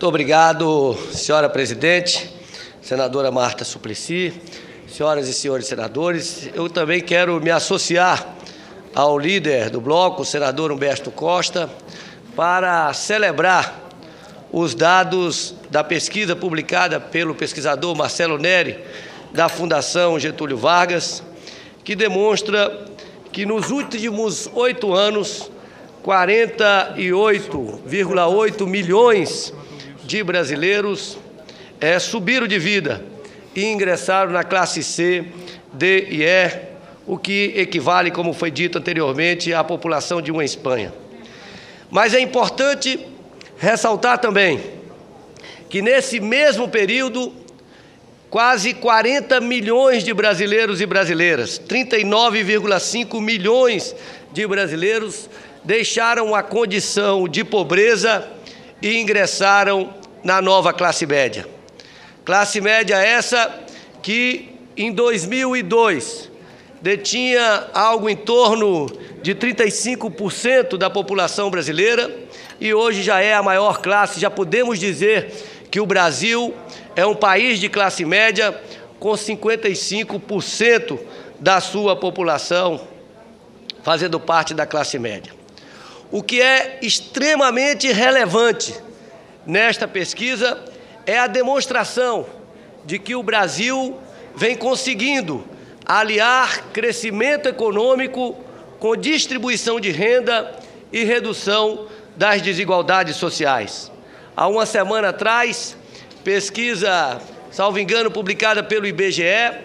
Muito obrigado, senhora presidente, senadora Marta Suplicy, senhoras e senhores senadores. Eu também quero me associar ao líder do bloco, o senador Humberto Costa, para celebrar os dados da pesquisa publicada pelo pesquisador Marcelo Neri, da Fundação Getúlio Vargas, que demonstra que nos últimos 8 anos, 48,8 milhões de brasileiros subiram de vida e ingressaram na classe C, D e E, o que equivale, como foi dito anteriormente, à população de uma Espanha. Mas é importante ressaltar também que nesse mesmo período, quase 40 milhões de brasileiros e brasileiras, 39,5 milhões de brasileiros, deixaram a condição de pobreza e ingressaram na nova classe média. Classe média essa que, em 2002, detinha algo em torno de 35% da população brasileira e hoje já é a maior classe. Já podemos dizer que o Brasil é um país de classe média com 55% da sua população fazendo parte da classe média. O que é extremamente relevante nesta pesquisa é a demonstração de que o Brasil vem conseguindo aliar crescimento econômico com distribuição de renda e redução das desigualdades sociais. Há uma semana atrás, pesquisa, salvo engano, publicada pelo IBGE,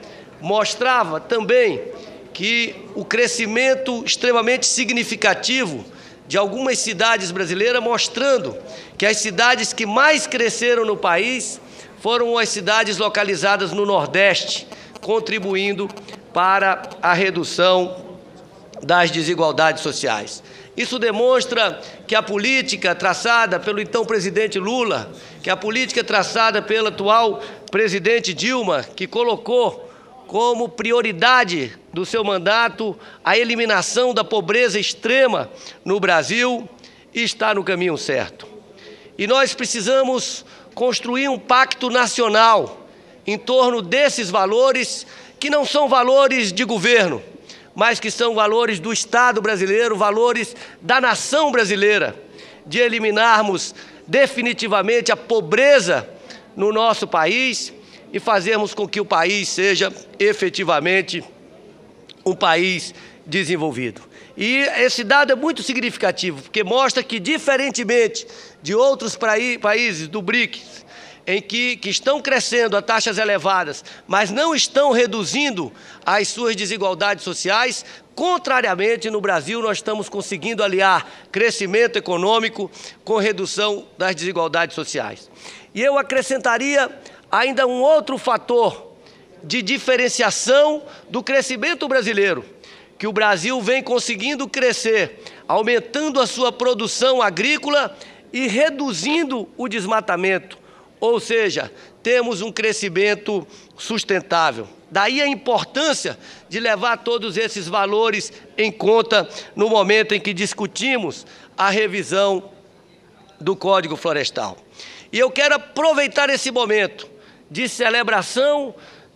mostrava também que o crescimento extremamente significativo de algumas cidades brasileiras, mostrando que as cidades que mais cresceram no país foram as cidades localizadas no Nordeste, contribuindo para a redução das desigualdades sociais. Isso demonstra que a política traçada pelo então presidente Lula, que a política traçada pela atual presidente Dilma, que colocou como prioridade do seu mandato a eliminação da pobreza extrema no Brasil, está no caminho certo. E nós precisamos construir um pacto nacional em torno desses valores, que não são valores de governo, mas que são valores do Estado brasileiro, valores da nação brasileira, de eliminarmos definitivamente a pobreza no nosso país e fazermos com que o país seja efetivamente um país desenvolvido. E esse dado é muito significativo, porque mostra que, diferentemente de outros países do BRICS, em que estão crescendo a taxas elevadas, mas não estão reduzindo as suas desigualdades sociais, contrariamente, no Brasil, nós estamos conseguindo aliar crescimento econômico com redução das desigualdades sociais. E eu acrescentaria ainda um outro fator de diferenciação do crescimento brasileiro, que o Brasil vem conseguindo crescer, aumentando a sua produção agrícola e reduzindo o desmatamento. Ou seja, temos um crescimento sustentável. Daí a importância de levar todos esses valores em conta no momento em que discutimos a revisão do Código Florestal. E eu quero aproveitar esse momento de celebração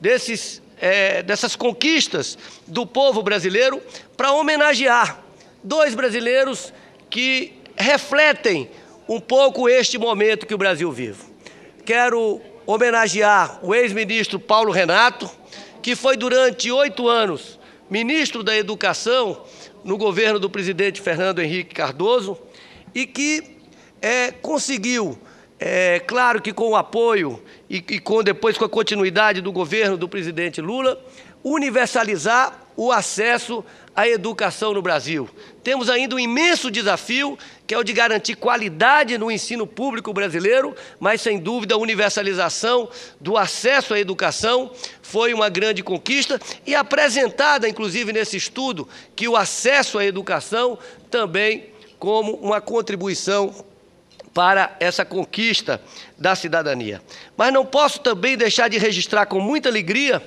dessas conquistas do povo brasileiro para homenagear 2 brasileiros que refletem um pouco este momento que o Brasil vive. Quero homenagear o ex-ministro Paulo Renato, que foi durante 8 anos ministro da Educação no governo do presidente Fernando Henrique Cardoso e que conseguiu, claro que com o apoio e depois com a continuidade do governo do presidente Lula, universalizar o acesso à educação no Brasil. Temos ainda um imenso desafio, que é o de garantir qualidade no ensino público brasileiro, mas, sem dúvida, a universalização do acesso à educação foi uma grande conquista e apresentada, inclusive, nesse estudo, que o acesso à educação também como uma contribuição para essa conquista da cidadania. Mas não posso também deixar de registrar com muita alegria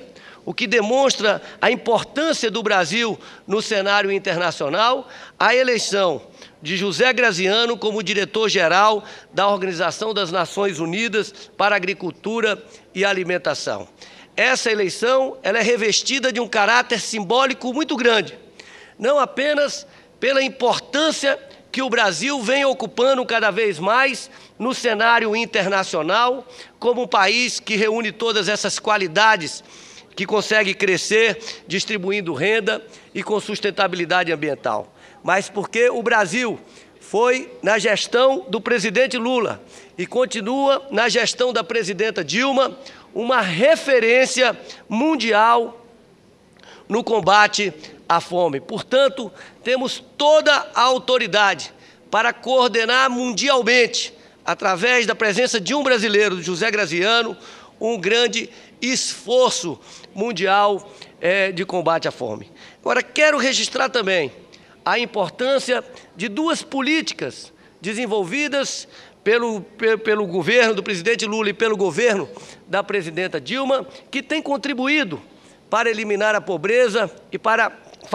o que demonstra a importância do Brasil no cenário internacional, a eleição de José Graziano como diretor-geral da Organização das Nações Unidas para a Agricultura e Alimentação. Essa eleição ela é revestida de um caráter simbólico muito grande, não apenas pela importância que o Brasil vem ocupando cada vez mais no cenário internacional, como um país que reúne todas essas qualidades, que consegue crescer distribuindo renda e com sustentabilidade ambiental, mas porque o Brasil foi, na gestão do presidente Lula e continua na gestão da presidenta Dilma, uma referência mundial no combate à fome. Portanto, temos toda a autoridade para coordenar mundialmente, através da presença de um brasileiro, José Graziano, um grande esforço mundial de combate à fome. Agora, quero registrar também a importância de duas políticas desenvolvidas pelo governo do presidente Lula e pelo governo da presidenta Dilma, que têm contribuído para eliminar a pobreza e para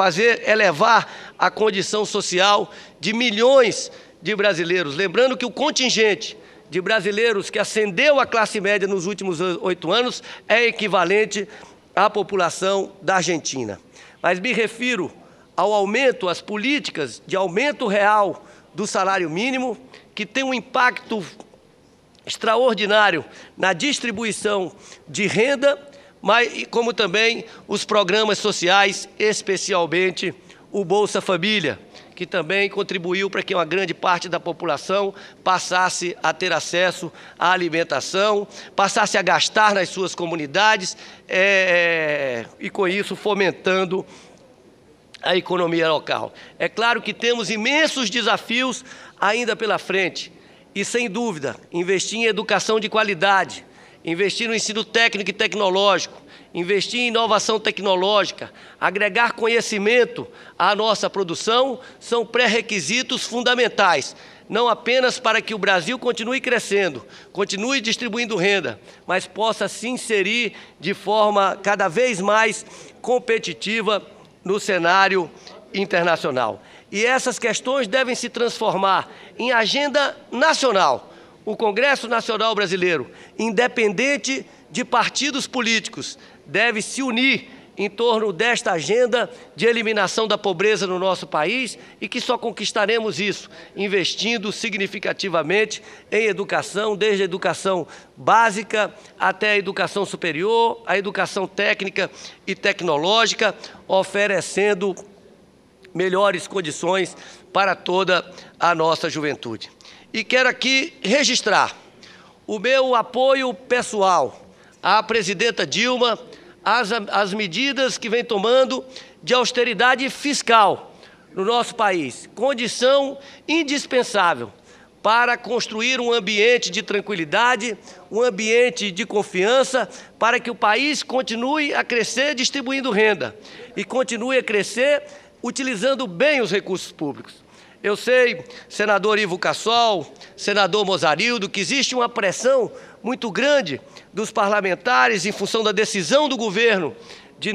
elevar a condição social de milhões de brasileiros. Lembrando que o contingente de brasileiros que ascendeu à classe média nos últimos 8 anos é equivalente à população da Argentina. Mas me refiro ao aumento, às políticas de aumento real do salário mínimo, que tem um impacto extraordinário na distribuição de renda, mas como também os programas sociais, especialmente o Bolsa Família, que também contribuiu para que uma grande parte da população passasse a ter acesso à alimentação, passasse a gastar nas suas comunidades e, com isso, fomentando a economia local. É claro que temos imensos desafios ainda pela frente e, sem dúvida, investir em educação de qualidade, investir no ensino técnico e tecnológico, investir em inovação tecnológica, agregar conhecimento à nossa produção, são pré-requisitos fundamentais, não apenas para que o Brasil continue crescendo, continue distribuindo renda, mas possa se inserir de forma cada vez mais competitiva no cenário internacional. E essas questões devem se transformar em agenda nacional. O Congresso Nacional Brasileiro, independente de partidos políticos, deve se unir em torno desta agenda de eliminação da pobreza no nosso país e que só conquistaremos isso investindo significativamente em educação, desde a educação básica até a educação superior, a educação técnica e tecnológica, oferecendo melhores condições para toda a nossa juventude. E quero aqui registrar o meu apoio pessoal à presidenta Dilma, as medidas que vem tomando de austeridade fiscal no nosso país, condição indispensável para construir um ambiente de tranquilidade, um ambiente de confiança, para que o país continue a crescer distribuindo renda e continue a crescer utilizando bem os recursos públicos. Eu sei, senador Ivo Cassol, senador Mozarildo, que existe uma pressão muito grande dos parlamentares em função da decisão do governo de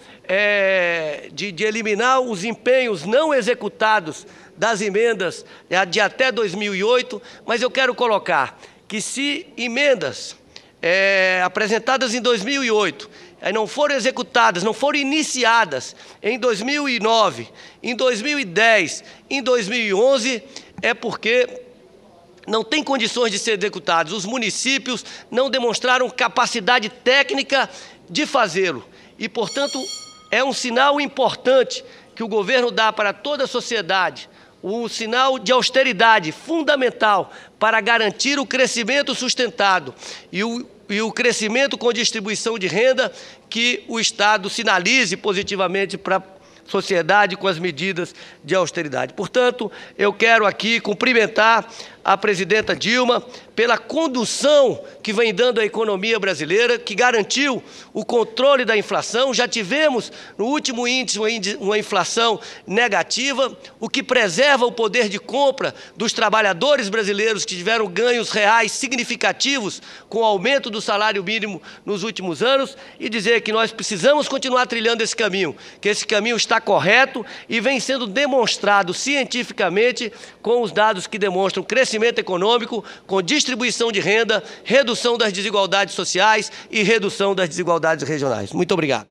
eliminar os empenhos não executados das emendas de até 2008, mas eu quero colocar que se emendas apresentadas em 2008 não foram executadas, não foram iniciadas em 2009, em 2010, em 2011, é porque não tem condições de ser executados. Os municípios não demonstraram capacidade técnica de fazê-lo. E, portanto, é um sinal importante que o governo dá para toda a sociedade, um sinal de austeridade fundamental para garantir o crescimento sustentado e o crescimento com distribuição de renda, que o Estado sinalize positivamente para a sociedade com as medidas de austeridade. Portanto, eu quero aqui cumprimentar a presidenta Dilma pela condução que vem dando à economia brasileira, que garantiu o controle da inflação. Já tivemos, no último índice, uma inflação negativa, o que preserva o poder de compra dos trabalhadores brasileiros, que tiveram ganhos reais significativos com o aumento do salário mínimo nos últimos anos, e dizer que nós precisamos continuar trilhando esse caminho, que esse caminho está correto e vem sendo demonstrado cientificamente com os dados que demonstram crescimento econômico, com distribuição de renda, redução das desigualdades sociais e redução das desigualdades regionais. Muito obrigado.